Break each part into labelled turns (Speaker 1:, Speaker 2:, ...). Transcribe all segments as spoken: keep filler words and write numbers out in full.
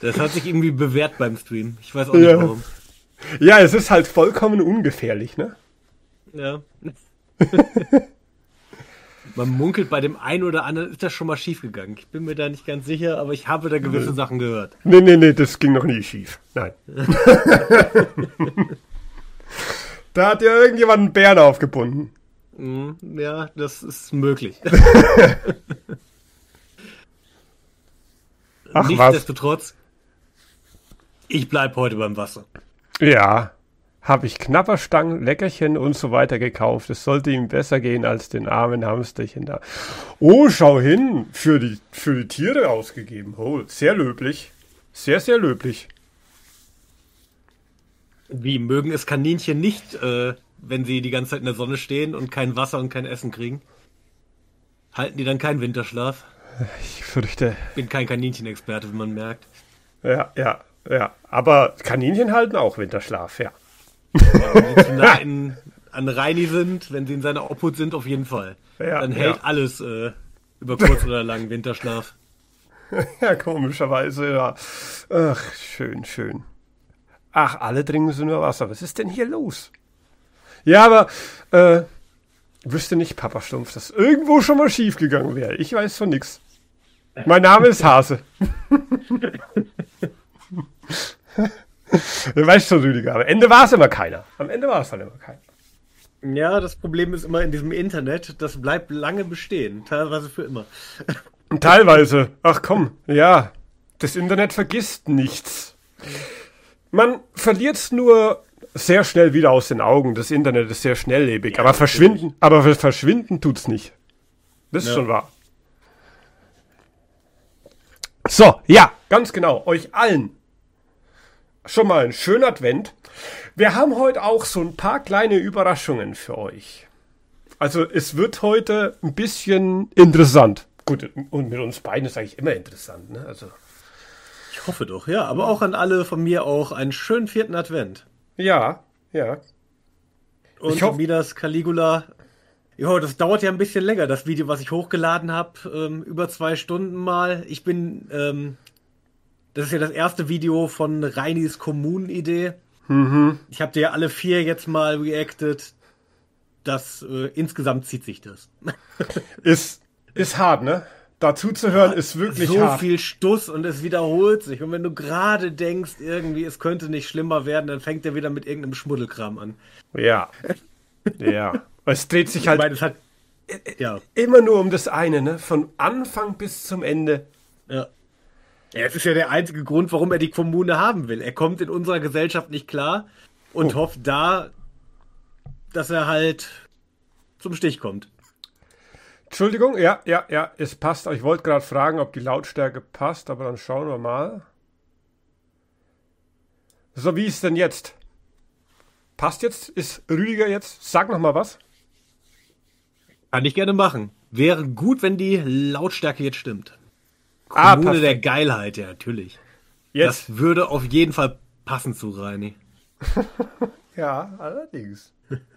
Speaker 1: Das hat sich irgendwie bewährt beim Stream. Ich weiß auch nicht
Speaker 2: Ja.
Speaker 1: warum.
Speaker 2: Ja, es ist halt vollkommen ungefährlich, ne?
Speaker 1: Ja. Man munkelt, bei dem einen oder anderen ist das schon mal schief gegangen. Ich bin mir da nicht ganz sicher, aber ich habe da gewisse Sachen gehört.
Speaker 2: Nee, nee, nee, das ging noch nie schief. Nein. Da hat ja irgendjemand einen Bären aufgebunden.
Speaker 1: Mhm, ja, das ist möglich.
Speaker 2: Ach,
Speaker 1: Nichtsdestotrotz, ich bleib heute beim Wasser.
Speaker 2: Ja, habe ich Knabberstangen, Leckerchen und so weiter gekauft. Es sollte ihm besser gehen als den armen Hamsterchen da. Oh, schau hin, für die, für die Tiere ausgegeben. Oh, sehr löblich. Sehr, sehr löblich.
Speaker 1: Wie mögen es Kaninchen nicht, äh, wenn sie die ganze Zeit in der Sonne stehen und kein Wasser und kein Essen kriegen? Halten die dann keinen Winterschlaf?
Speaker 2: Ich fürchte.
Speaker 1: Bin kein Kaninchenexperte, wie man merkt.
Speaker 2: Ja, ja, ja. Aber Kaninchen halten auch Winterschlaf, ja.
Speaker 1: Ja, wenn sie zu nah in, an Reini sind, wenn sie in seiner Obhut sind, auf jeden Fall.
Speaker 2: Ja,
Speaker 1: Dann hält
Speaker 2: ja.
Speaker 1: alles äh, über kurz oder lang Winterschlaf.
Speaker 2: Ja, komischerweise, ja. Ach, schön, schön. Ach, alle trinken so nur Wasser. Was ist denn hier los? Ja, aber, äh, wüsste nicht, Papa Stumpf, dass irgendwo schon mal schief gegangen wäre. Ich weiß von nix. Mein Name ist Hase. Du weißt schon, Rüdiger, am Ende war es immer keiner. Am Ende war es dann immer keiner.
Speaker 1: Ja, das Problem ist immer in diesem Internet, das bleibt lange bestehen, teilweise für immer.
Speaker 2: Und teilweise, ach komm, ja, das Internet vergisst nichts. Man verliert es nur sehr schnell wieder aus den Augen. Das Internet ist sehr schnelllebig,
Speaker 1: Ja,
Speaker 2: aber
Speaker 1: natürlich.
Speaker 2: verschwinden, aber verschwinden tut's nicht. Das ist
Speaker 1: Ja.
Speaker 2: schon wahr. So, ja, ganz genau, euch allen schon mal einen schönen Advent. Wir haben heute auch so ein paar kleine Überraschungen für euch. Also es wird heute ein bisschen interessant. Gut, und mit uns beiden ist eigentlich immer interessant, ne? Also
Speaker 1: Ich hoffe doch, ja. Aber auch an alle von mir auch einen schönen vierten Advent.
Speaker 2: ja, ja.
Speaker 1: Und
Speaker 2: Ich hoff-
Speaker 1: Midas Caligula. Ja, das dauert ja ein bisschen länger, das Video, was ich hochgeladen habe. Ähm, über zwei Stunden mal. Ich bin, ähm, das ist ja das erste Video von Reinis Kommunenidee.
Speaker 2: Mhm.
Speaker 1: Ich habe dir ja alle vier jetzt mal reacted. Das, äh, insgesamt zieht sich das.
Speaker 2: Ist, ist hart, ne? Dazu zu hören ist wirklich
Speaker 1: so
Speaker 2: hart.
Speaker 1: viel Stuss und es wiederholt sich. Und wenn du gerade denkst, irgendwie, es könnte nicht schlimmer werden, dann fängt er wieder mit irgendeinem Schmuddelkram an.
Speaker 2: Ja. Ja. Es dreht sich
Speaker 1: Ich
Speaker 2: halt
Speaker 1: meine, es hat, ja,
Speaker 2: immer nur um das eine, ne? Von Anfang bis zum Ende.
Speaker 1: ja. Ja, es ist ja der einzige Grund, warum er die Kommune haben will. Er kommt in unserer Gesellschaft nicht klar und
Speaker 2: Oh.
Speaker 1: hofft da, dass er halt zum Stich kommt.
Speaker 2: Entschuldigung, ja, ja, ja, es passt. Ich wollte gerade fragen, ob die Lautstärke passt, aber dann schauen wir mal. So, wie ist denn jetzt? Passt jetzt? Ist Rüdiger jetzt? Sag noch mal was.
Speaker 1: Kann ich gerne machen. Wäre gut, wenn die Lautstärke jetzt stimmt.
Speaker 2: Ah,
Speaker 1: Kommune der
Speaker 2: perfekt.
Speaker 1: Geilheit, ja, natürlich.
Speaker 2: Jetzt.
Speaker 1: Das würde auf jeden Fall passen zu Reini.
Speaker 2: Ja, allerdings.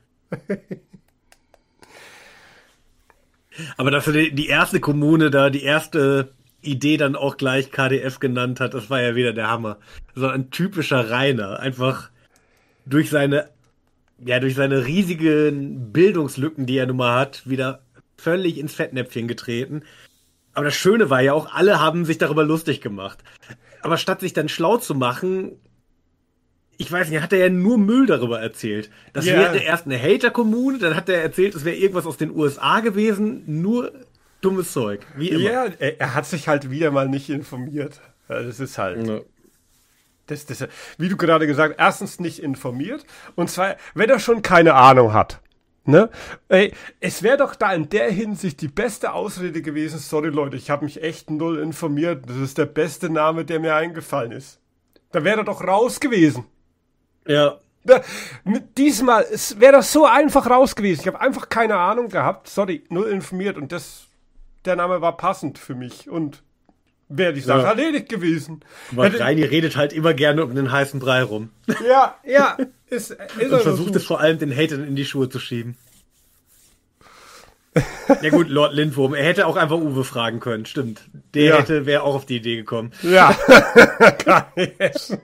Speaker 1: Aber dass er die, die erste Kommune da, die erste Idee dann auch gleich K D F genannt hat, das war ja wieder der Hammer. So ein typischer Rainer. Einfach durch seine, ja, durch seine riesigen Bildungslücken, die er nun mal hat, wieder völlig ins Fettnäpfchen getreten. Aber das Schöne war ja auch, alle haben sich darüber lustig gemacht. Aber statt sich dann schlau zu machen, ich weiß nicht, hat er ja nur Müll darüber erzählt. Das
Speaker 2: Ja.
Speaker 1: wäre erst eine Hater-Kommune, dann hat er erzählt, es wäre irgendwas aus den U S A gewesen, nur dummes Zeug, wie immer.
Speaker 2: Ja, er, er hat sich halt wieder mal nicht informiert. Ja, das ist halt.
Speaker 1: Ja.
Speaker 2: Das, das, wie du gerade gesagt, erstens nicht informiert und zwei, wenn er schon keine Ahnung hat. Ne? Ey, es wäre doch da in der Hinsicht die beste Ausrede gewesen, sorry Leute, ich habe mich echt null informiert, das ist der beste Name, der mir eingefallen ist. Da wäre er doch raus gewesen.
Speaker 1: Ja.
Speaker 2: Da, mit diesmal, es wäre das so einfach raus gewesen. Ich habe einfach keine Ahnung gehabt, sorry, null informiert und das, der Name war passend für mich und wäre die Sache
Speaker 1: Ja.
Speaker 2: erledigt gewesen.
Speaker 1: Aber
Speaker 2: Hätte-
Speaker 1: Reini redet halt immer gerne um den heißen Brei rum.
Speaker 2: Ja, ja, ist, ist
Speaker 1: Und
Speaker 2: also
Speaker 1: versucht
Speaker 2: so.
Speaker 1: es vor allem den Hatern in die Schuhe zu schieben. Ja gut, Lord Lindwurm. Er hätte auch einfach Uwe fragen können, stimmt. Der
Speaker 2: Ja.
Speaker 1: hätte, wäre auch auf die Idee gekommen.
Speaker 2: Ja. Yes.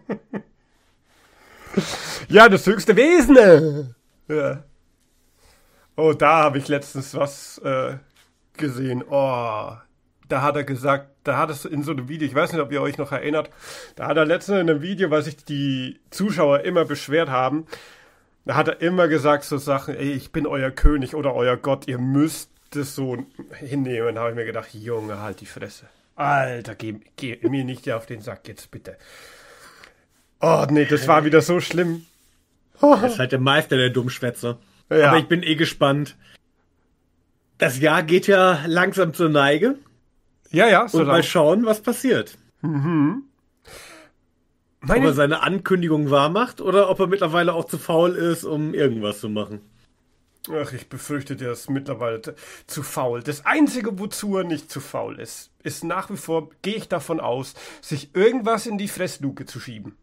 Speaker 2: Ja, das höchste Wesen. Ja. Oh, da habe ich letztens was äh, gesehen. Oh, da hat er gesagt, da hat es in so einem Video, ich weiß nicht, ob ihr euch noch erinnert, da hat er letztens in einem Video, was sich die Zuschauer immer beschwert haben, da hat er immer gesagt so Sachen, ey, ich bin euer König oder euer Gott, ihr müsst das so hinnehmen. Da habe ich mir gedacht, Junge, halt die Fresse. Alter, geh, geh mir nicht auf den Sack jetzt bitte. Oh, nee, das war wieder so schlimm.
Speaker 1: Das ist halt der Meister der Dummschwätzer.
Speaker 2: Ja.
Speaker 1: Aber ich bin eh gespannt. Das Jahr geht ja langsam zur Neige.
Speaker 2: Ja, ja, so
Speaker 1: Und mal
Speaker 2: lang.
Speaker 1: schauen, was passiert.
Speaker 2: Mhm.
Speaker 1: Ob er
Speaker 2: Meine,
Speaker 1: seine Ankündigung wahrmacht oder ob er mittlerweile auch zu faul ist, um irgendwas zu machen.
Speaker 2: ach, ich befürchte, der ist mittlerweile t- zu faul. Das Einzige, wozu er nicht zu faul ist, ist nach wie vor, gehe ich davon aus, sich irgendwas in die Fressluke zu schieben.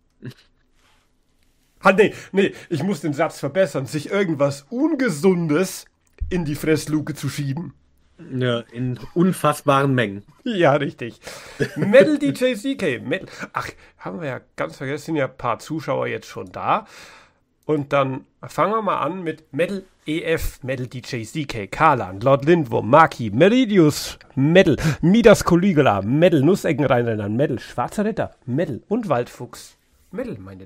Speaker 2: Ah, nee, nee, ich muss den Satz verbessern. Sich irgendwas Ungesundes in die Fressluke zu schieben.
Speaker 1: Ja, in unfassbaren Mengen.
Speaker 2: Ja, richtig. Metal D J C K. Metal. Ach, haben wir ja ganz vergessen, sind ja ein paar Zuschauer jetzt schon da. Und dann fangen wir mal an mit Metal E F, Metal D J C K, Karlan, Lord Lindwurm, Maki, Meridius, Metal, Midas Caligula, Metal, Nusseckenrheinländer, Metal, Schwarzer Ritter, Metal und Waldfuchs. Metal, meine